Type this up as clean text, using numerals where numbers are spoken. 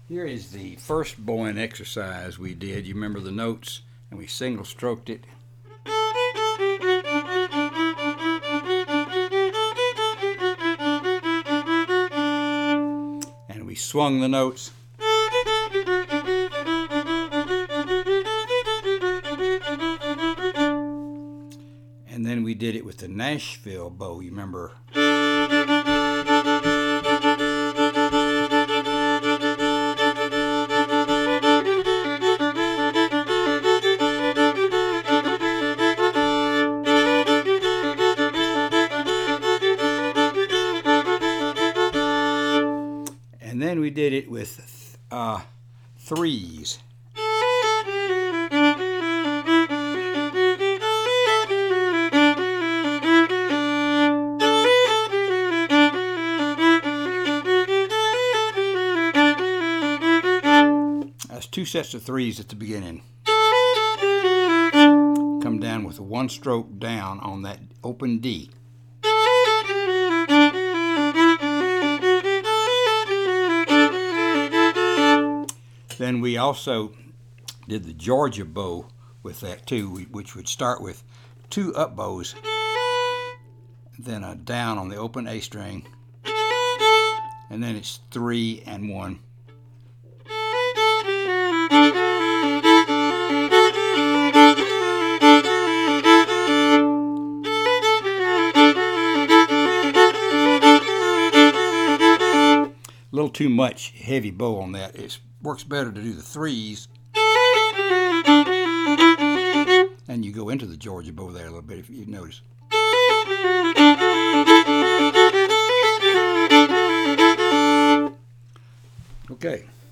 Here is the first bowing exercise we did. You remember the notes, and we single stroked it. And we swung the notes. And then we did it with the Nashville bow, you remember? And then we did it with threes. That's two sets of threes at the beginning. Come down with one stroke down on that open D. Then we also did the Georgia bow with that too, which would start with two up bows, then a down on the open A string, and then it's 3 and 1. A little too much heavy bow on that. It works better to do the threes. And you go into the Georgia bow there a little bit if you notice. Okay.